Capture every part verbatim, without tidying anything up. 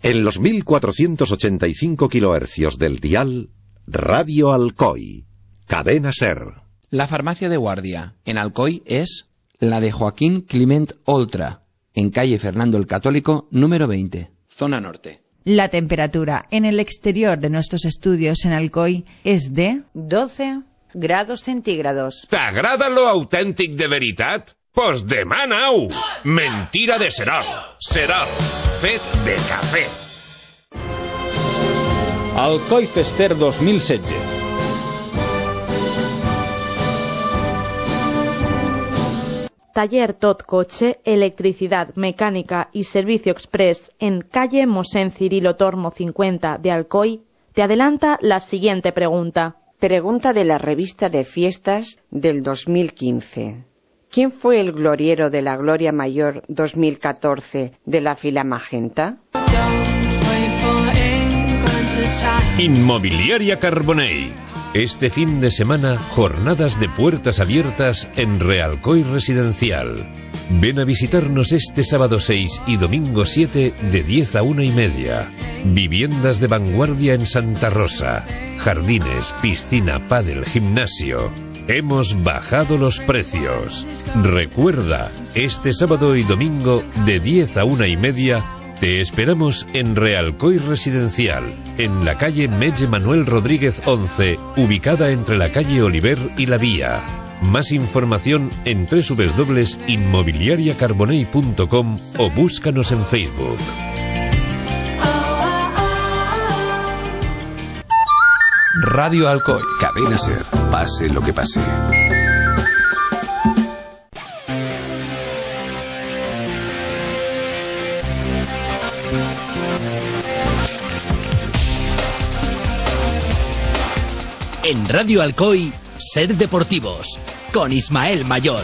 En los mil cuatrocientos ochenta y cinco kilohercios del dial, Radio Alcoy, Cadena Ser. La farmacia de guardia en Alcoy es la de Joaquín Climent Oltra, en calle Fernando el Católico, número veinte, zona norte. La temperatura en el exterior de nuestros estudios en Alcoy es de doce grados centígrados. T'agrada lo autèntic de veritat? Pues demana-ho! Mentira de Serol. Serol, fet de cafè. Alcoy Fester dos mil setze. Taller Tot Coche, electricidad, mecánica y servicio express en calle Mosén Cirilo Tormo cincuenta de Alcoy, te adelanta la siguiente pregunta. Pregunta de la revista de fiestas del dos mil quince. ¿Quién fue el gloriero de la Gloria Mayor dos mil catorce de la fila magenta? Inmobiliaria Carbonell. Este fin de semana, jornadas de puertas abiertas en Realcoy Residencial. Ven a visitarnos este sábado seis y domingo siete de diez a una y media. Viviendas de vanguardia en Santa Rosa. Jardines, piscina, pádel, gimnasio. Hemos bajado los precios. Recuerda, este sábado y domingo de diez a una y media te esperamos en Realcoy Residencial, en la calle Metge Manuel Rodríguez once, ubicada entre la calle Oliver y la Vía. Más información en doble u doble u doble u punto inmobiliaria carbonell punto com o búscanos en Facebook. Radio Alcoy. Cadena Ser. Pase lo que pase. En Radio Alcoy, Ser Deportivos, con Ismael Mayor.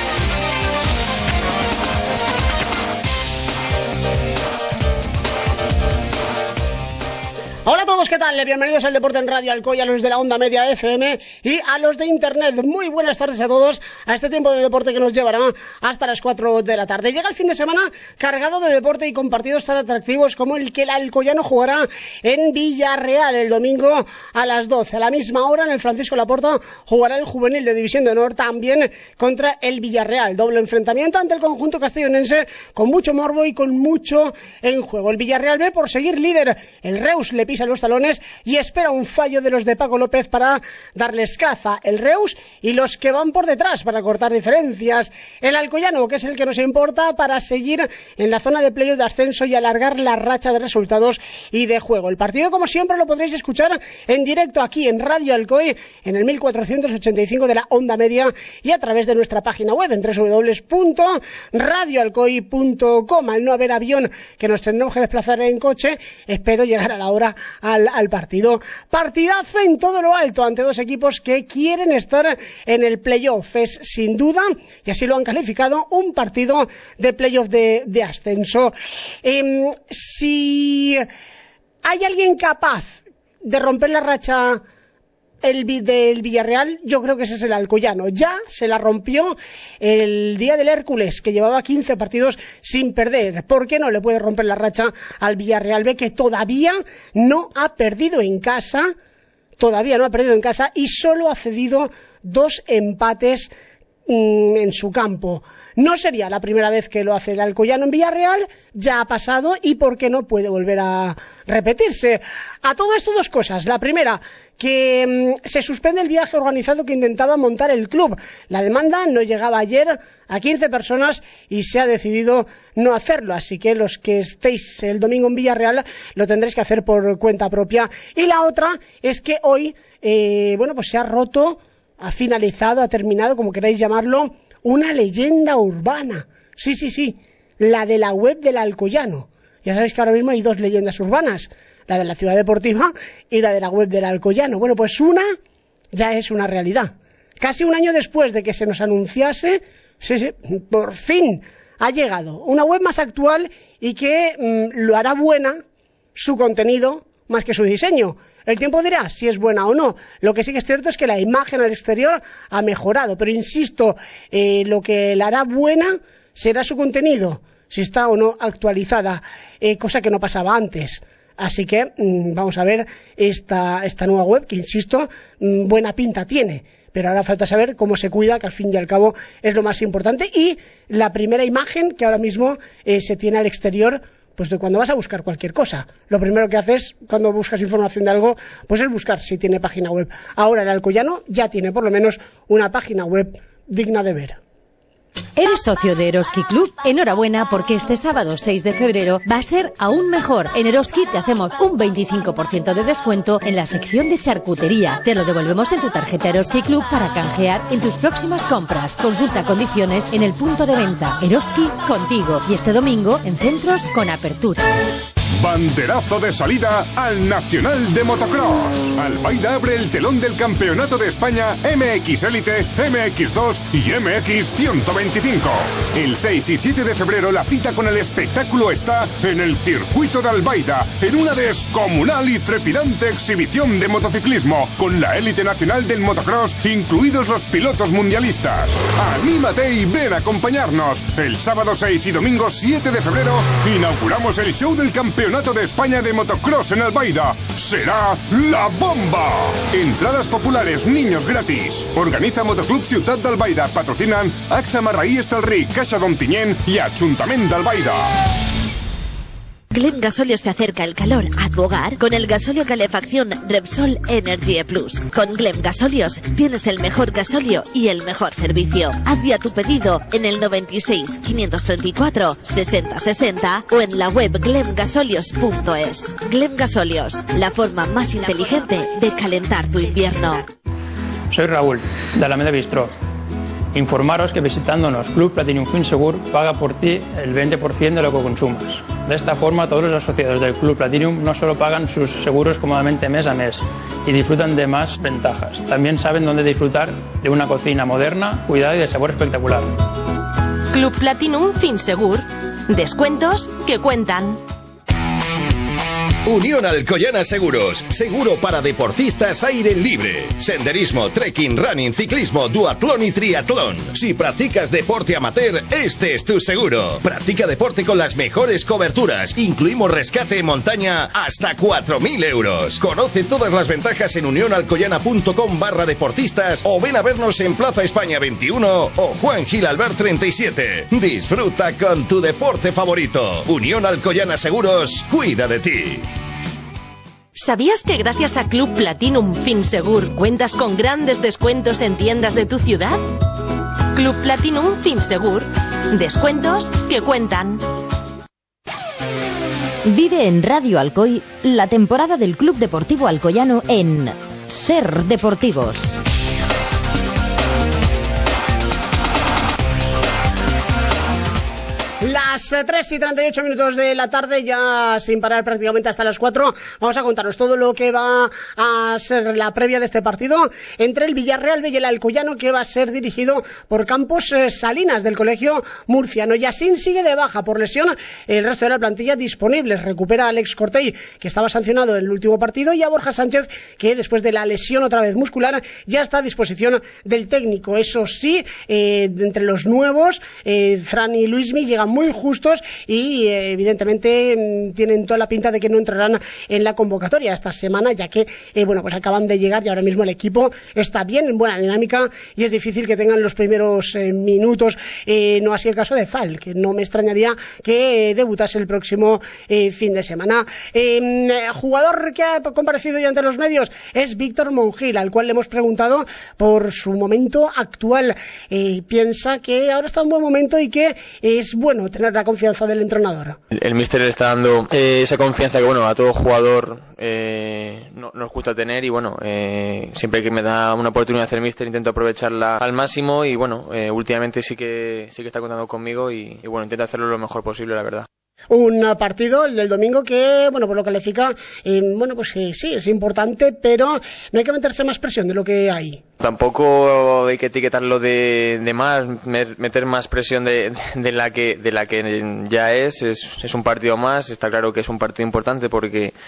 Hola a todos, ¿qué tal? Bienvenidos al Deporte en Radio Alcoy, a los de la onda media F M y a los de Internet. Muy buenas tardes a todos a este tiempo de deporte que nos llevará hasta las cuatro de la tarde. Llega el fin de semana cargado de deporte y con partidos tan atractivos como el que el alcoyano jugará en Villarreal el domingo a las doce. A la misma hora en el Francisco Laporta jugará el juvenil de División de Honor también contra el Villarreal. Doble enfrentamiento ante el conjunto castellonense con mucho morbo y con mucho en juego. El Villarreal ve por seguir líder. El Reus le pisa los talones y espera un fallo de los de Paco López para darles caza. El Reus y los que van por detrás para cortar diferencias. El alcoyano, que es el que nos importa para seguir en la zona de playoff de ascenso y alargar la racha de resultados y de juego. El partido, como siempre, lo podréis escuchar en directo aquí en Radio Alcoy, en el mil cuatrocientos ochenta y cinco de la onda media y a través de nuestra página web en doble u doble u doble u punto radio alcoy punto com. Al no haber avión que nos tendremos que desplazar en coche, espero llegar a la hora al, al partido. Partidazo en todo lo alto ante dos equipos que quieren estar en el playoff. Es sin duda, y así lo han calificado, un partido de playoff de, de ascenso. Eh, si hay alguien capaz de romper la racha el del Villarreal, yo creo que ese es el alcoyano. Ya se la rompió el día del Hércules, que llevaba quince partidos sin perder. ¿Por qué no le puede romper la racha al Villarreal B, que todavía no ha perdido en casa, todavía no ha perdido en casa y solo ha cedido dos empates mmm, en su campo? No sería la primera vez que lo hace el alcoyano en Villarreal, ya ha pasado y ¿por qué no puede volver a repetirse? A todo esto dos cosas. La primera, que mmm, se suspende el viaje organizado que intentaba montar el club. La demanda no llegaba ayer a quince personas y se ha decidido no hacerlo, así que los que estéis el domingo en Villarreal lo tendréis que hacer por cuenta propia. Y la otra es que hoy, eh, bueno, pues se ha roto, ha finalizado, ha terminado, como queráis llamarlo, una leyenda urbana. Sí, sí, sí, la de la web del alcoyano. Ya sabéis que ahora mismo hay dos leyendas urbanas, la de la Ciudad Deportiva y la de la web del alcoyano. Bueno, pues una ya es una realidad. Casi un año después de que se nos anunciase, sí, sí, por fin ha llegado una web más actual y que mmm, lo hará buena su contenido más que su diseño. El tiempo dirá si es buena o no. Lo que sí que es cierto es que la imagen al exterior ha mejorado, pero insisto, eh, lo que la hará buena será su contenido. si está o no actualizada, eh, cosa que no pasaba antes. Así que mmm, vamos a ver esta, esta nueva web, que insisto, mmm, buena pinta tiene. Pero ahora falta saber cómo se cuida, que al fin y al cabo es lo más importante. Y la primera imagen que ahora mismo eh, se tiene al exterior, pues de cuando vas a buscar cualquier cosa. Lo primero que haces cuando buscas información de algo, pues es buscar si tiene página web. Ahora el Alcoyano ya tiene por lo menos una página web digna de ver. ¿Eres socio de Eroski Club? Enhorabuena, porque este sábado seis de febrero va a ser aún mejor. En Eroski te hacemos un veinticinco por ciento de descuento en la sección de charcutería. Te lo devolvemos en tu tarjeta Eroski Club para canjear en tus próximas compras. Consulta condiciones en el punto de venta. Eroski contigo. Y este domingo en centros con apertura. Banderazo de salida al Nacional de Motocross. Albaida abre el telón del Campeonato de España M X Elite, M X dos y M X ciento veinticinco. El seis y siete de febrero la cita con el espectáculo está en el circuito de Albaida, en una descomunal y trepidante exhibición de motociclismo, con la élite nacional del motocross, incluidos los pilotos mundialistas. Anímate y ven a acompañarnos. El sábado seis y domingo siete de febrero inauguramos el show del Campeonato de España de Motocross en Albaida. Será la bomba. Entradas populares, niños gratis. Organiza Motoclub Ciutat d'Albaida. Patrocinan AXA Marraí Estalrí, Caixa d'Ontinyent y Ayuntamiento de Albaida. Glem Gasolios te acerca el calor a tu hogar con el gasóleo calefacción Repsol Energy Plus. Con Glem Gasolios tienes el mejor gasóleo y el mejor servicio. Haz ya tu pedido en el noventa y seis, quinientos treinta y cuatro, sesenta sesenta o en la web glem gasolios punto es. Glem Gasolios, la forma más inteligente de calentar tu invierno. Soy Raúl, de Alameda Bistro. Informaros que visitándonos Club Platinum Finsegur paga por ti el veinte por ciento de lo que consumas. De esta forma, todos los asociados del Club Platinum no solo pagan sus seguros cómodamente mes a mes y disfrutan de más ventajas, también saben dónde disfrutar de una cocina moderna, cuidada y de sabor espectacular. Club Platinum Finsegur. Descuentos que cuentan. Unión Alcoyana Seguros, seguro para deportistas aire libre. Senderismo, trekking, running, ciclismo, duatlón y triatlón. Si practicas deporte amateur, este es tu seguro. Practica deporte con las mejores coberturas. Incluimos rescate en montaña hasta cuatro mil euros. Conoce todas las ventajas en unionalcoyana.com barra deportistas o ven a vernos en Plaza España veintiuno o Juan Gil Albert treinta y siete. Disfruta con tu deporte favorito. Unión Alcoyana Seguros, cuida de ti. ¿Sabías que gracias a Club Platinum Finsegur cuentas con grandes descuentos en tiendas de tu ciudad? Club Platinum Finsegur. Descuentos que cuentan. Vive en Radio Alcoy la temporada del Club Deportivo Alcoyano en Ser Deportivos. Las tres y treinta y ocho minutos de la tarde, ya sin parar prácticamente hasta las cuatro, vamos a contaros todo lo que va a ser la previa de este partido entre el Villarreal B y el Alcoyano, que va a ser dirigido por Campos eh, Salinas, del colegio murciano. Yassin sigue de baja por lesión, el resto de la plantilla disponible. Recupera a Alex Cortey, que estaba sancionado en el último partido, y a Borja Sánchez, que después de la lesión otra vez muscular ya está a disposición del técnico. Eso sí, eh, entre los nuevos, eh, Fran y Luismi llegan muy justos y eh, evidentemente m, tienen toda la pinta de que no entrarán en la convocatoria esta semana, ya que eh, bueno, pues acaban de llegar y ahora mismo el equipo está bien, en buena dinámica, y es difícil que tengan los primeros eh, minutos. Eh, no así el caso de Fal, que no me extrañaría que eh, debutase el próximo eh, fin de semana. Eh, jugador que ha comparecido ya ante los medios es Víctor Monjil, al cual le hemos preguntado por su momento actual. Eh, piensa que ahora está en buen momento y que es bueno tener la confianza del entrenador. El, el míster le está dando eh, esa confianza que bueno, a todo jugador eh, no, nos gusta tener, y bueno, eh, siempre que me da una oportunidad de hacer míster intento aprovecharla al máximo, y bueno, eh, últimamente sí que sí que está contando conmigo, y, y bueno, intento hacerlo lo mejor posible, la verdad. Un partido, el del domingo, que, bueno, por lo que califica, eh, bueno, pues eh, sí, es importante, pero no hay que meterse más presión de lo que hay. Tampoco hay que etiquetarlo de, de más, meter más presión de, de la que de la que ya es, es, es un partido más. Está claro que es un partido importante porque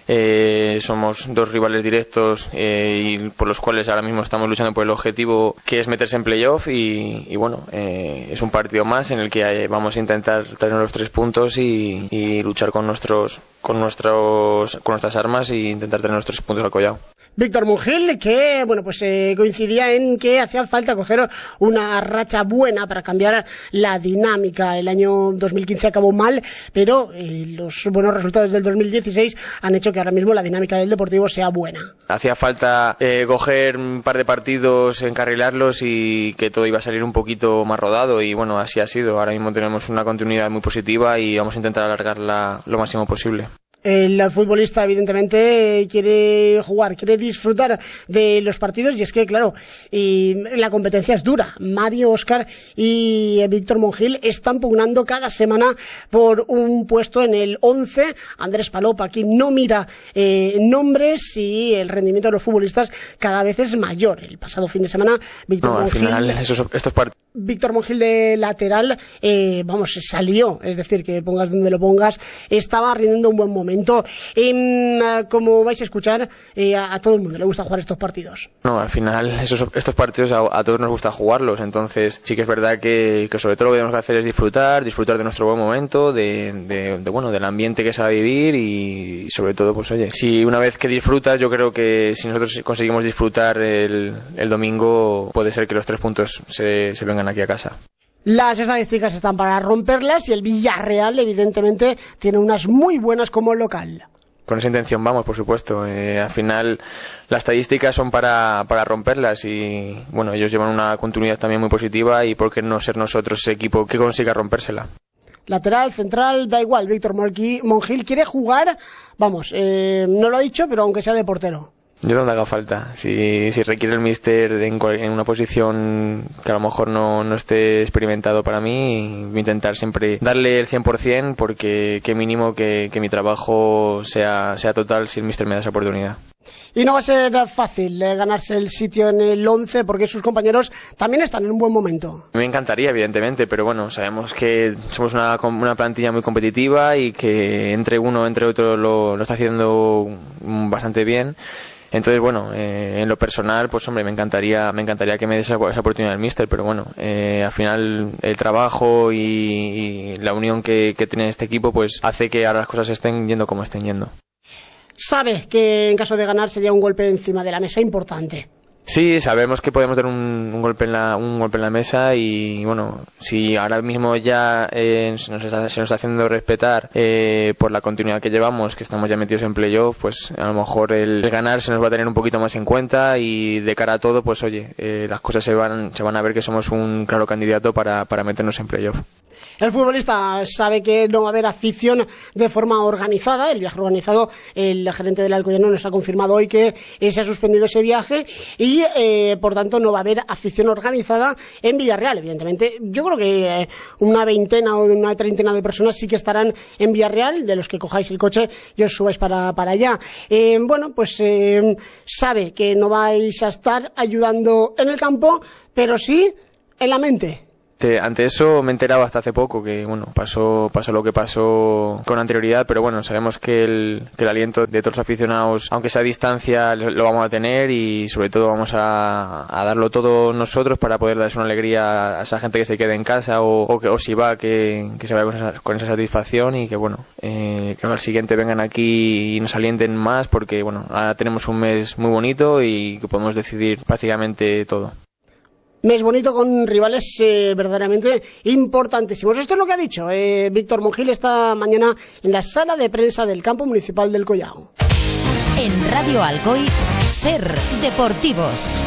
eh, somos dos rivales directos eh, y por los cuales ahora mismo estamos luchando por el objetivo que es meterse en playoff y, y bueno, eh, es un partido más en el que eh, vamos a intentar tener los tres puntos y, y luchar con nuestros con nuestros con nuestras armas e intentar tener los tres puntos al collado. Víctor Mungil, que bueno pues eh, coincidía en que hacía falta coger una racha buena para cambiar la dinámica. El año dos mil quince acabó mal, pero eh, los buenos resultados del dos mil dieciséis han hecho que ahora mismo la dinámica del Deportivo sea buena. Hacía falta eh, coger un par de partidos, encarrilarlos y que todo iba a salir un poquito más rodado y bueno, así ha sido. Ahora mismo tenemos una continuidad muy positiva y vamos a intentar alargarla lo máximo posible. El futbolista evidentemente quiere jugar, quiere disfrutar de los partidos y es que claro, y la competencia es dura. Mario, Óscar y Víctor Mungil están pugnando cada semana por un puesto en el once. Andrés Palop aquí no mira eh, nombres y el rendimiento de los futbolistas cada vez es mayor. El pasado fin de semana Víctor no, Mungil, al final esos, estos partidos Víctor Mungil de lateral eh, vamos, salió, es decir, que pongas donde lo pongas, estaba rindiendo un buen momento. Eh, como vais a escuchar, eh, a, a todo el mundo le gusta jugar estos partidos. No, al final esos, estos partidos a, a todos nos gusta jugarlos, entonces sí que es verdad que, que sobre todo lo que tenemos que hacer es disfrutar, disfrutar de nuestro buen momento, de, de, de bueno, del ambiente que se va a vivir y, y sobre todo, pues oye, si una vez que disfrutas, yo creo que si nosotros conseguimos disfrutar el, el domingo, puede ser que los tres puntos se, se vengan aquí a casa. Las estadísticas están para romperlas y el Villarreal evidentemente tiene unas muy buenas como local. Con esa intención vamos, por supuesto. Eh, al final las estadísticas son para, para romperlas y bueno, ellos llevan una continuidad también muy positiva y por qué no ser nosotros ese equipo que consiga rompérsela. Lateral, central, da igual. Víctor Mungil quiere jugar, vamos, eh, no lo ha dicho, pero aunque sea de portero. Yo donde haga falta. Si, si requiere el míster en, en una posición que a lo mejor no, no esté experimentado para mí, voy a intentar siempre darle el cien por ciento porque qué mínimo que, que mi trabajo sea, sea total si el míster me da esa oportunidad. Y no va a ser fácil eh, ganarse el sitio en el once porque sus compañeros también están en un buen momento. Me encantaría, evidentemente, pero bueno, sabemos que somos una, una plantilla muy competitiva y que entre uno entre otro lo, lo está haciendo bastante bien. Entonces, bueno, eh, en lo personal, pues hombre, me encantaría me encantaría que me diese esa, esa oportunidad el míster, pero bueno, eh, al final el trabajo y, y la unión que, que tiene este equipo, pues hace que ahora las cosas estén yendo como estén yendo. Sabe que en caso de ganar sería un golpe encima de la mesa importante. Sí, sabemos que podemos dar un, un golpe en la un golpe en la mesa y bueno, si ahora mismo ya eh, se, nos está, se nos está haciendo respetar eh, por la continuidad que llevamos, que estamos ya metidos en playoff, pues a lo mejor el, el ganar se nos va a tener un poquito más en cuenta y de cara a todo, pues oye, eh, las cosas se van se van a ver que somos un claro candidato para, para meternos en playoff. El futbolista sabe que no va a haber afición de forma organizada. El viaje organizado, el gerente del Alcoyano nos ha confirmado hoy que eh, se ha suspendido ese viaje y eh, por tanto no va a haber afición organizada en Villarreal. Evidentemente, yo creo que eh, una veintena o una treintena de personas sí que estarán en Villarreal, de los que cojáis el coche y os subáis para, para allá. Eh, bueno, pues eh, sabe que no vais a estar ayudando en el campo, pero sí en la mente. Ante eso me he enterado hasta hace poco que bueno pasó pasó lo que pasó con anterioridad, pero bueno, sabemos que el, que el aliento de todos los aficionados, aunque sea a distancia, lo vamos a tener y sobre todo vamos a, a darlo todo nosotros para poder darles una alegría a esa gente que se quede en casa o, o que o si va que, que se vaya con esa, con esa satisfacción y que bueno eh, que al siguiente vengan aquí y nos alienten más porque bueno ahora tenemos un mes muy bonito y que podemos decidir prácticamente todo. Mes bonito con rivales eh, verdaderamente importantísimos. Esto es lo que ha dicho eh, Víctor Mungil esta mañana en la sala de prensa del campo municipal del Collao. En Radio Alcoy, Ser Deportivos.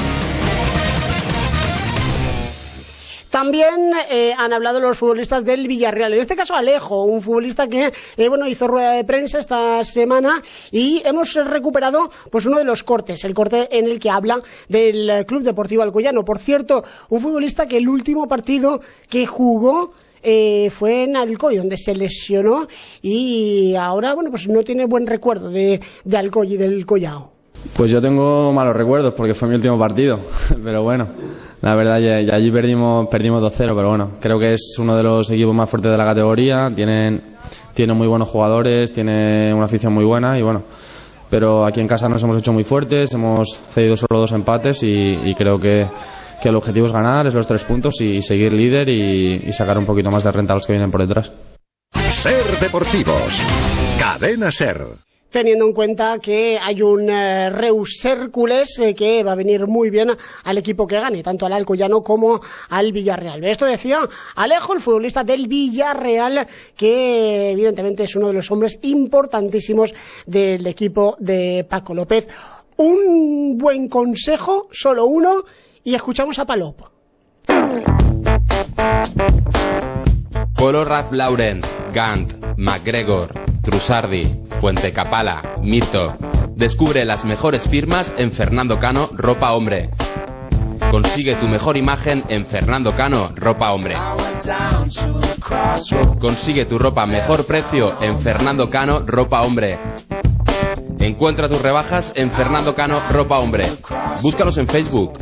También eh, han hablado los futbolistas del Villarreal, en este caso Alejo, un futbolista que eh, bueno hizo rueda de prensa esta semana y hemos recuperado pues uno de los cortes, el corte en el que habla del Club Deportivo Alcoyano. Por cierto, un futbolista que el último partido que jugó Eh, fue en Alcoy, donde se lesionó y ahora bueno pues no tiene buen recuerdo de, de Alcoy y del Collao. Pues yo tengo malos recuerdos porque fue mi último partido, pero bueno, la verdad ya, ya allí perdimos perdimos dos cero, pero bueno, creo que es uno de los equipos más fuertes de la categoría, tienen, tienen muy buenos jugadores, tiene una afición muy buena y bueno, pero aquí en casa nos hemos hecho muy fuertes, hemos cedido solo dos empates y, y creo que, que el objetivo es ganar, es los tres puntos y, y seguir líder y, y sacar un poquito más de renta a los que vienen por detrás. Ser Deportivos, Cadena Ser. Teniendo en cuenta que hay un eh, Reus Hércules eh, que va a venir muy bien al equipo que gane, tanto al Alcoyano como al Villarreal. Esto decía Alejo, el futbolista del Villarreal, que evidentemente es uno de los hombres importantísimos del equipo de Paco López. Un buen consejo, solo uno, y escuchamos a Palop. Polo Ralph Lauren, Gant, McGregor, Trussardi, Fuente Capala, Mirto. Descubre las mejores firmas en Fernando Cano Ropa Hombre. Consigue tu mejor imagen en Fernando Cano Ropa Hombre. Consigue tu ropa a mejor precio en Fernando Cano Ropa Hombre. Encuentra tus rebajas en Fernando Cano Ropa Hombre. Búscalos en Facebook.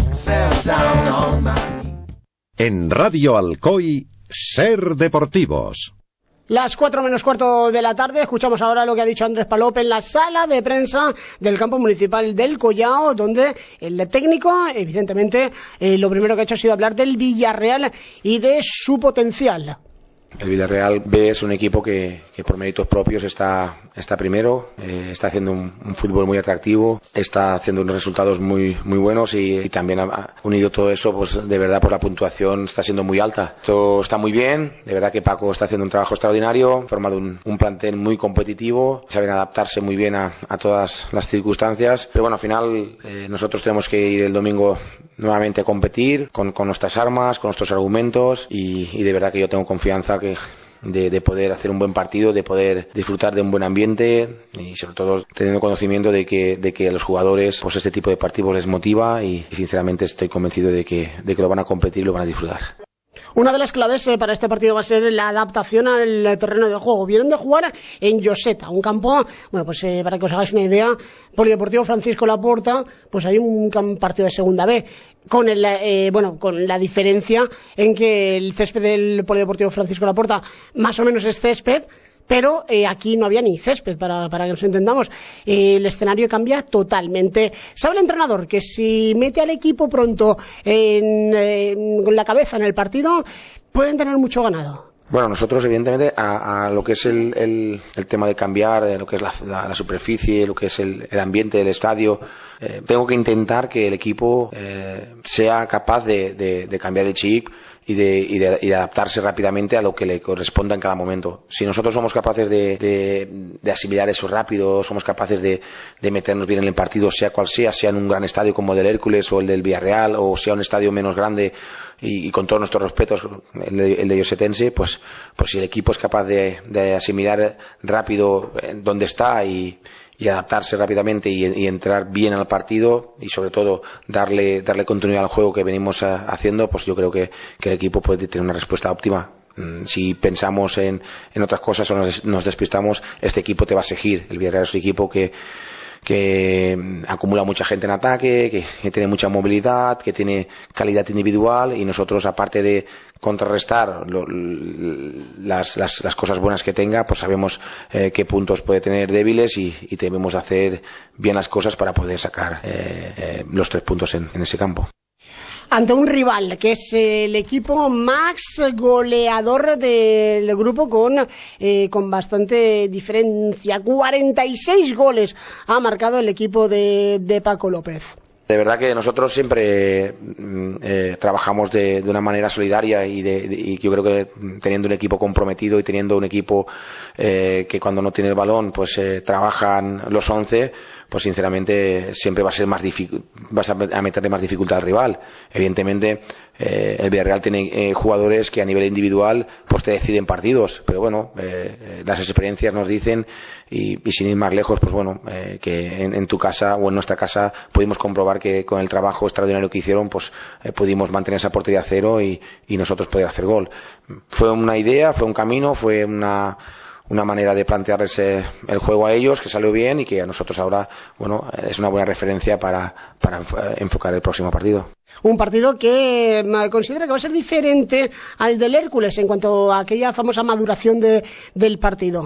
En Radio Alcoy, Ser Deportivos. Las cuatro menos cuarto de la tarde, escuchamos ahora lo que ha dicho Andrés Palop en la sala de prensa del campo municipal del Collao, donde el técnico, evidentemente, eh, lo primero que ha hecho ha sido hablar del Villarreal y de su potencial. El Villarreal B es un equipo que, que por méritos propios está, está primero, eh, está haciendo un, un fútbol muy atractivo, está haciendo unos resultados muy, muy buenos y, y también ha, ha unido todo eso, pues de verdad por la puntuación está siendo muy alta. Esto está muy bien, de verdad que Paco está haciendo un trabajo extraordinario, ha formado un, un plantel muy competitivo, saben adaptarse muy bien a, a todas las circunstancias, pero bueno, al final eh, nosotros tenemos que ir el domingo nuevamente a competir con, con nuestras armas, con nuestros argumentos y, y de verdad que yo tengo confianza que de, de poder hacer un buen partido, de poder disfrutar de un buen ambiente y sobre todo teniendo conocimiento de que, de que a los jugadores pues este tipo de partidos les motiva y, y sinceramente estoy convencido de que, de que lo van a competir y lo van a disfrutar. Una de las claves eh, para este partido va a ser la adaptación al terreno de juego. Vienen de jugar en Lloseta, un campo, bueno, pues eh, para que os hagáis una idea, Polideportivo Francisco Laporta, pues hay un partido de segunda B, con el, eh, bueno, con la diferencia en que el césped del Polideportivo Francisco Laporta más o menos es césped, pero eh, aquí no había ni césped, para, para que nos entendamos. Eh, el escenario cambia totalmente. Sabe el entrenador que si mete al equipo pronto en, en, con la cabeza en el partido, pueden tener mucho ganado. Bueno, nosotros evidentemente a, a lo que es el, el, el tema de cambiar, eh, lo que es la, la, la superficie, lo que es el, el ambiente del estadio, eh, tengo que intentar que el equipo eh, sea capaz de, de, de cambiar el chip y de, y, de, y de adaptarse rápidamente a lo que le corresponda en cada momento. Si nosotros somos capaces de, de, de asimilar eso rápido, somos capaces de, de meternos bien en el partido, sea cual sea, sea en un gran estadio como el del Hércules o el del Villarreal, o sea un estadio menos grande y, y con todos nuestros respetos, el de, el de Llosetense, pues, pues si el equipo es capaz de, de asimilar rápido dónde está y y adaptarse rápidamente y, y entrar bien al partido y sobre todo darle darle continuidad al juego que venimos a, haciendo, pues yo creo que, que el equipo puede tener una respuesta óptima. Si pensamos en, en otras cosas o nos, nos despistamos, este equipo te va a seguir. El Villarreal es un equipo que que acumula mucha gente en ataque, que, que tiene mucha movilidad, que tiene calidad individual y nosotros, aparte de contrarrestar lo, las, las, las cosas buenas que tenga, pues sabemos eh, qué puntos puede tener débiles y, y debemos hacer bien las cosas para poder sacar eh, eh, los tres puntos en, en ese campo. Ante un rival que es el equipo más goleador del grupo con, eh, con bastante diferencia. cuarenta y seis goles ha marcado el equipo de, de Paco López. De verdad que nosotros siempre eh, trabajamos de, de una manera solidaria y, de, de, y yo creo que teniendo un equipo comprometido y teniendo un equipo eh, que cuando no tiene el balón pues eh, trabajan los once, pues sinceramente siempre va a ser más difícil, vas a meterle más dificultad al rival. Evidentemente eh, el Villarreal tiene eh, jugadores que a nivel individual pues te deciden partidos, pero bueno, eh, las experiencias nos dicen y, y sin ir más lejos, pues bueno, eh, que en, en tu casa o en nuestra casa pudimos comprobar que con el trabajo extraordinario que hicieron pues eh, pudimos mantener esa portería a cero y, y nosotros poder hacer gol. Fue una idea, fue un camino, fue una una manera de plantearles eh, el juego a ellos que salió bien y que a nosotros ahora, bueno, es una buena referencia para, para enfocar el próximo partido. Un partido que considera que va a ser diferente al del Hércules en cuanto a aquella famosa maduración de, del partido.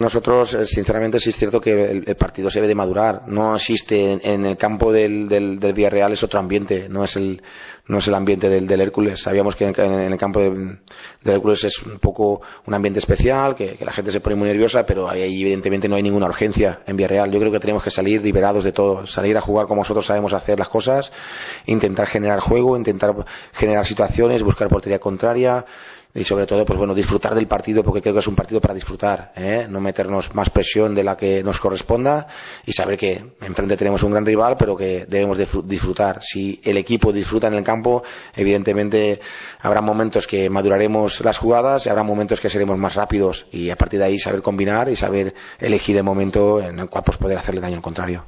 Nosotros, sinceramente, sí es cierto que el, el partido se debe de madurar. No existe en, en el campo del, del, del Villarreal, es otro ambiente, no es el, no es el ambiente del, del Hércules. Sabíamos que en, en el campo de, del Hércules es un poco un ambiente especial, que, que la gente se pone muy nerviosa, pero ahí evidentemente no hay ninguna urgencia en Villarreal. Yo creo que tenemos que salir liberados de todo, salir a jugar como nosotros sabemos hacer las cosas, intentar generar juego, intentar generar situaciones, buscar portería contraria. Y sobre todo, pues bueno, disfrutar del partido, porque creo que es un partido para disfrutar, ¿eh? No meternos más presión de la que nos corresponda y saber que enfrente tenemos un gran rival, pero que debemos de disfrutar. Si el equipo disfruta en el campo, evidentemente habrá momentos que maduraremos las jugadas y habrá momentos que seremos más rápidos, y a partir de ahí saber combinar y saber elegir el momento en el cual pues poder hacerle daño al contrario.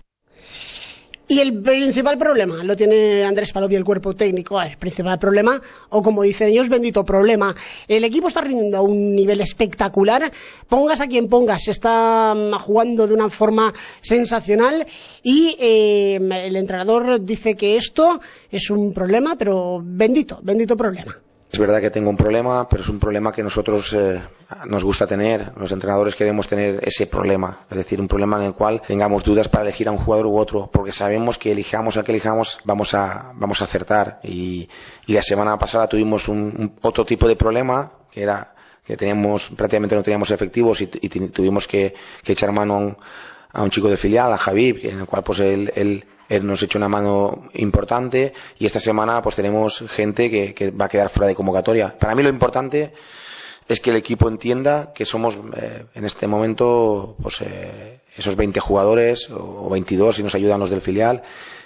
Y el principal problema lo tiene Andrés Palop y el cuerpo técnico. El principal problema, o como dicen ellos, bendito problema. El equipo está rindiendo a un nivel espectacular. Pongas a quien pongas, se está jugando de una forma sensacional. Y eh, el entrenador dice que esto es un problema, pero bendito, bendito problema. Es verdad que tengo un problema, pero es un problema que nosotros eh, nos gusta tener. Los entrenadores queremos tener ese problema, es decir, un problema en el cual tengamos dudas para elegir a un jugador u otro, porque sabemos que elijamos al que elijamos vamos a vamos a acertar. Y, y la semana pasada tuvimos un, un otro tipo de problema, que era que teníamos prácticamente no teníamos efectivos y, y tuvimos que, que echar mano a un, a un chico de filial, a Javib, en el cual pues él, él Él nos echó una mano importante, y esta semana pues tenemos gente que, que va a quedar fuera de convocatoria. Para mí lo importante es que el equipo entienda que somos eh, en este momento pues eh, esos veinte jugadores o veintidós si nos ayudan los del filial,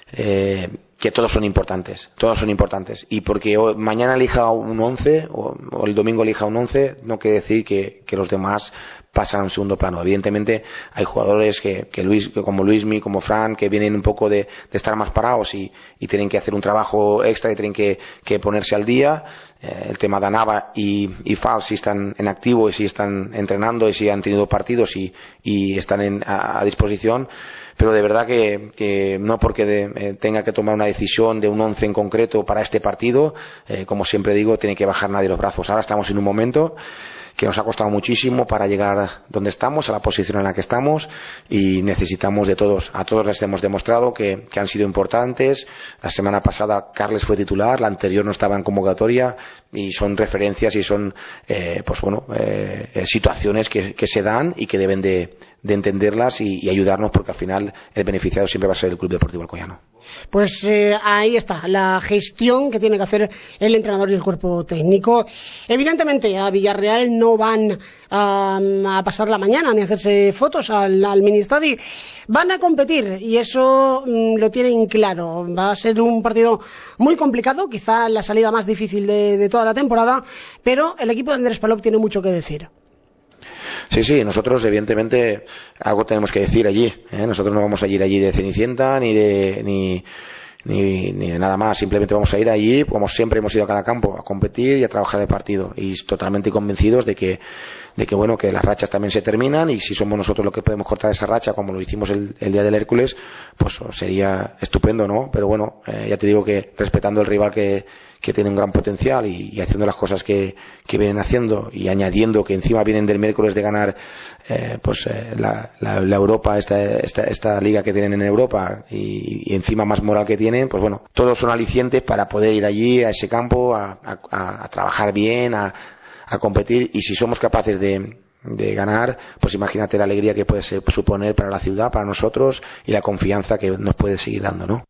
eh, que todos son importantes, todos son importantes. Y porque hoy, mañana elija un once o, o el domingo elija un once, no quiere decir que, que los demás pasan a un segundo plano. Evidentemente hay jugadores que, que Luis, que como Luismi, como Fran, que vienen un poco de, de estar más parados y, y tienen que hacer un trabajo extra y tienen que, que ponerse al día. Eh, el tema de Anava y, y Fal si están en activo y si están entrenando y si han tenido partidos y, y están en, a, a disposición. Pero de verdad que, que no porque de, eh, tenga que tomar una decisión de un once en concreto para este partido, eh, como siempre digo, tiene que bajar nadie los brazos. Ahora estamos en un momento que nos ha costado muchísimo para llegar donde estamos, a la posición en la que estamos, y necesitamos de todos. A todos les hemos demostrado que, que han sido importantes. La semana pasada Carles fue titular, la anterior no estaba en convocatoria, y son referencias y son eh, pues bueno eh, situaciones que, que se dan y que deben de, de entenderlas y, y ayudarnos, porque al final el beneficiado siempre va a ser el Club Deportivo Alcoyano. Pues eh, ahí está la gestión que tiene que hacer el entrenador y el cuerpo técnico. Evidentemente a Villarreal no van a, a pasar la mañana ni a hacerse fotos al, al Ministadi. Van a competir, y eso mm, lo tienen claro. Va a ser un partido muy complicado, quizá la salida más difícil de, de toda la temporada, pero el equipo de Andrés Palop tiene mucho que decir. Sí, sí, nosotros evidentemente algo tenemos que decir allí, ¿eh? Nosotros no vamos a ir allí de Cenicienta ni de ni, ni, ni de nada más, simplemente vamos a ir allí, como siempre hemos ido a cada campo, a competir y a trabajar el partido, y totalmente convencidos de que de que bueno, que las rachas también se terminan, y si somos nosotros los que podemos cortar esa racha, como lo hicimos el, el día del Hércules, pues sería estupendo, ¿no? Pero bueno, eh, ya te digo que respetando el rival que, que tiene un gran potencial y, y haciendo las cosas que, que vienen haciendo, y añadiendo que encima vienen del miércoles de ganar eh, pues eh, la, la, la Europa, esta, esta, esta liga que tienen en Europa, y, y encima más moral que tienen, pues bueno, todos son alicientes para poder ir allí a ese campo a, a, a trabajar bien, a a competir, y si somos capaces de, de ganar, pues imagínate la alegría que puede ser, suponer para la ciudad, para nosotros, y la confianza que nos puede seguir dando, ¿no?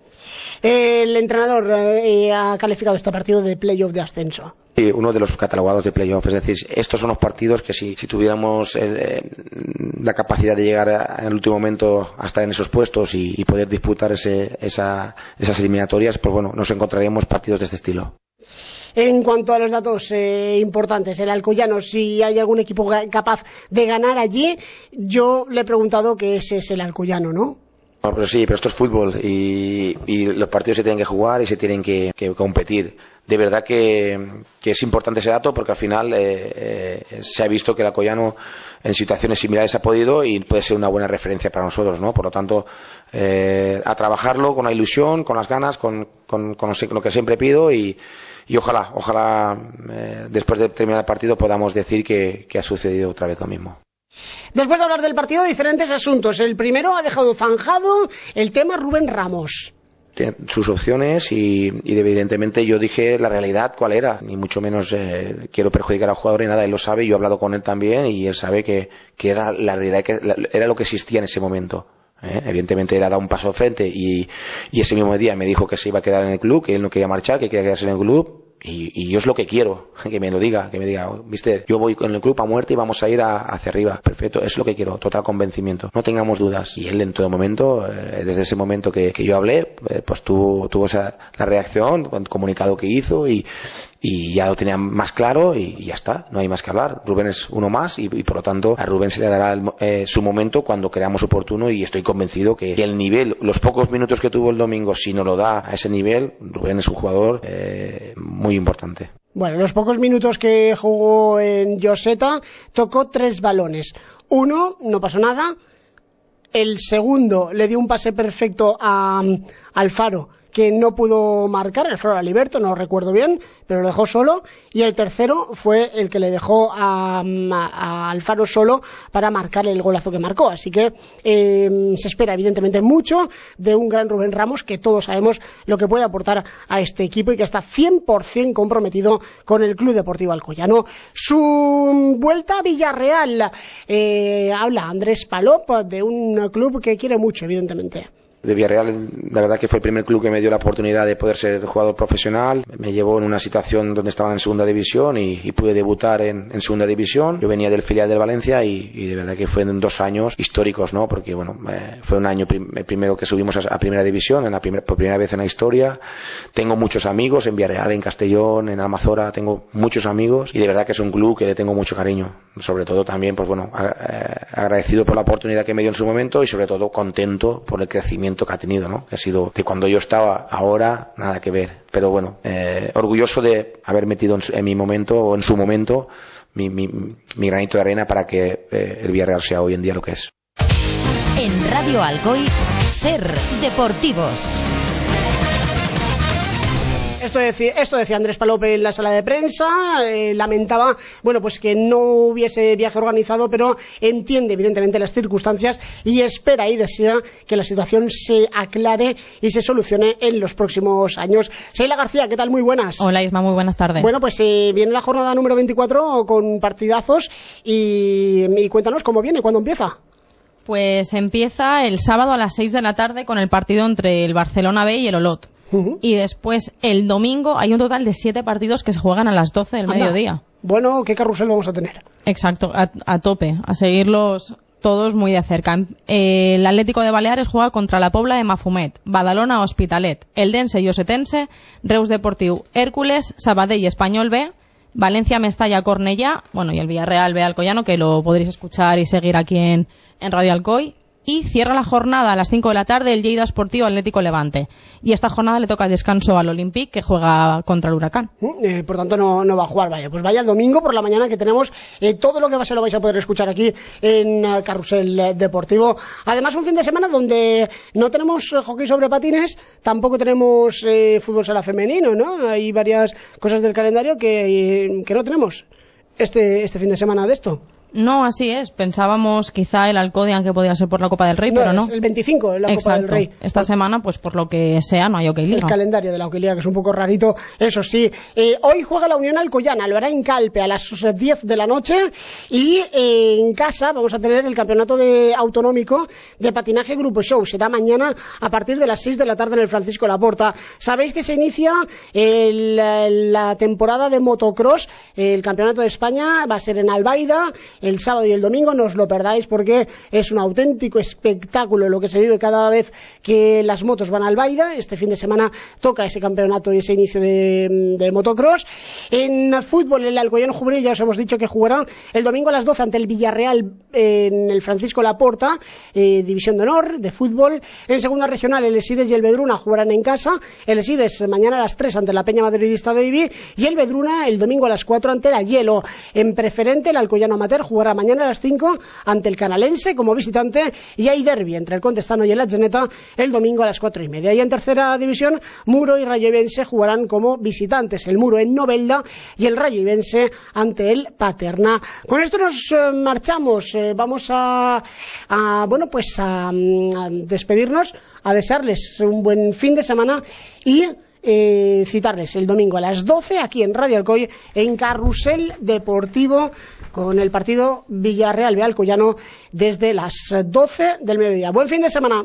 El entrenador eh, ha calificado este partido de playoff de ascenso. Sí, uno de los catalogados de playoff, es decir, estos son los partidos que si, si tuviéramos el, eh, la capacidad de llegar en el último momento a estar en esos puestos y, y poder disputar ese, esa, esas eliminatorias, pues bueno, nos encontraríamos partidos de este estilo. En cuanto a los datos eh, importantes, el Alcoyano, si hay algún equipo capaz de ganar allí, yo le he preguntado que ese es el Alcoyano, ¿no? No, pero sí, pero esto es fútbol, y, y los partidos se tienen que jugar y se tienen que, que competir. De verdad que, que es importante ese dato, porque al final eh, eh, se ha visto que el Alcoyano en situaciones similares ha podido, y puede ser una buena referencia para nosotros, ¿no? Por lo tanto, eh, a trabajarlo con la ilusión, con las ganas, con, con, con lo que siempre pido, y Y ojalá, ojalá eh, después de terminar el partido podamos decir que, que ha sucedido otra vez lo mismo. Después de hablar del partido, diferentes asuntos. El primero ha dejado zanjado el tema Rubén Ramos. Tiene sus opciones y, y evidentemente yo dije la realidad cuál era, ni mucho menos eh, quiero perjudicar al jugador ni nada, él lo sabe, yo he hablado con él también y él sabe que, que era la realidad, que la, era lo que existía en ese momento. ¿eh? Evidentemente él ha dado un paso al frente y, y ese mismo día me dijo que se iba a quedar en el club, que él no quería marchar, que quería quedarse en el club. Y, y yo es lo que quiero, que me lo diga, que me diga, mister, yo voy con el club a muerte y vamos a ir a, hacia arriba. Perfecto, es lo que quiero, total convencimiento. No tengamos dudas. Y él en todo momento, eh, desde ese momento que, que yo hablé, eh, pues tuvo, tuvo esa, la reacción, el comunicado que hizo y, y ya lo tenía más claro y, y ya está, no hay más que hablar. Rubén es uno más y, y por lo tanto a Rubén se le dará el, eh, su momento cuando creamos oportuno y estoy convencido que, que el nivel, los pocos minutos que tuvo el domingo, si no lo da a ese nivel, Rubén es un jugador eh, muy importante. Bueno, los pocos minutos que jugó en Lloseta tocó tres balones. Uno, no pasó nada. El segundo le dio un pase perfecto a Alfaro, que no pudo marcar, Alfaro Aliberto, no recuerdo bien, pero lo dejó solo. Y el tercero fue el que le dejó a, a Alfaro solo para marcar el golazo que marcó. Así que eh, se espera evidentemente mucho de un gran Rubén Ramos, que todos sabemos lo que puede aportar a este equipo y que está cien por ciento comprometido con el Club Deportivo Alcoyano. Su vuelta a Villarreal, eh, habla Andrés Palop de un club que quiere mucho, evidentemente. De Villarreal, la verdad que fue el primer club que me dio la oportunidad de poder ser jugador profesional. Me llevó en una situación donde estaban en segunda división y, y pude debutar en, en segunda división. Yo venía del filial del Valencia y, y de verdad que fueron dos años históricos, ¿no? Porque bueno, eh, fue un año prim el primero que subimos a, a primera división, en la primer, por primera vez en la historia. Tengo muchos amigos en Villarreal, en Castellón, en Almazora, tengo muchos amigos y de verdad que es un club que le tengo mucho cariño. Sobre todo también, pues bueno, a, eh, agradecido por la oportunidad que me dio en su momento y sobre todo contento por el crecimiento que ha tenido, ¿no? Que ha sido de cuando yo estaba ahora, nada que ver. Pero bueno, eh, orgulloso de haber metido en, en mi momento o en su momento mi, mi, mi granito de arena para que eh, el Villarreal sea hoy en día lo que es. En Radio Alcoy, Ser Deportivos. Esto decía, esto decía Andrés Palope en la sala de prensa, eh, lamentaba, bueno, pues que no hubiese viaje organizado, pero entiende evidentemente las circunstancias y espera y desea que la situación se aclare y se solucione en los próximos años. Sheila García, ¿qué tal? Muy buenas. Hola Isma, muy buenas tardes. Bueno, pues eh, viene la jornada número veinticuatro con partidazos y, y cuéntanos cómo viene, cuándo empieza. Pues empieza el sábado a las seis de la tarde con el partido entre el Barcelona B y el Olot. Uh-huh. Y después el domingo hay un total de siete partidos que se juegan a las doce del Anda. mediodía. Bueno, ¿qué carrusel vamos a tener? Exacto, a, a tope, a seguirlos todos muy de cerca. Eh, el Atlético de Baleares juega contra la Pobla de Mafumet, Badalona Hospitalet, Eldense y Osetense, Reus Deportiu, Hércules, Sabadell Español B, Valencia Mestalla Cornellá, bueno, y el Villarreal B Alcoyano, que lo podréis escuchar y seguir aquí en, en Radio Alcoy. Y cierra la jornada a las cinco de la tarde el Lleida Sportivo Atlético Levante. Y esta jornada le toca descanso al Olympique, que juega contra el Huracán. Eh, por tanto, no, no va a jugar. Vaya, pues vaya el domingo por la mañana que tenemos eh, todo lo que va a ser lo vais a poder escuchar aquí en uh, Carrusel Deportivo. Además, un fin de semana donde no tenemos eh, hockey sobre patines, tampoco tenemos eh, fútbol sala femenino, ¿no? Hay varias cosas del calendario que, eh, que no tenemos este, este fin de semana de esto. No, así es. Pensábamos quizá el Alcodian que podía ser por la Copa del Rey, no, pero no. Es el veinticinco, la Exacto. Copa del Rey. Esta semana, pues por lo que sea, no hay Hockey Liga. El calendario de la Hockey Liga, que es un poco rarito, eso sí. Eh, hoy juega la Unión Alcoyana, lo hará en Calpe a las diez de la noche y eh, en casa vamos a tener el campeonato de autonómico de patinaje Grupo Show. Será mañana a partir de las seis de la tarde en el Francisco Laporta. Sabéis que se inicia el, la temporada de motocross, el campeonato de España va a ser en Albaida el sábado y el domingo. No os lo perdáis porque es un auténtico espectáculo lo que se vive cada vez que las motos van al Albaida. Este fin de semana toca ese campeonato y ese inicio de, de motocross. En fútbol, el Alcoyano Juvenil ya os hemos dicho que jugará el domingo a las doce ante el Villarreal en el Francisco Laporta, eh, división de honor de fútbol. En segunda regional, el Esides y el Vedruna jugarán en casa. El Esides mañana a las tres ante la Peña Madridista de Ibi y el Vedruna el domingo a las cuatro ante la Hielo. En preferente, el Alcoyano Amateur jugará mañana a las cinco ante el Canalense como visitante, y hay derbi entre el Contestano y el Atzeneta el domingo a las cuatro y media. Y en tercera división, Muro y Rayo Ibense jugarán como visitantes, el Muro en Novelda y el Rayo Ibense ante el Paterna. Con esto nos eh, marchamos, eh, vamos a, a bueno pues a, a despedirnos, a desearles un buen fin de semana y eh, citarles el domingo a las doce aquí en Radio Alcoy en Carrusel Deportivo con el partido Villarreal-Bealcoyano desde las doce del mediodía. Buen fin de semana.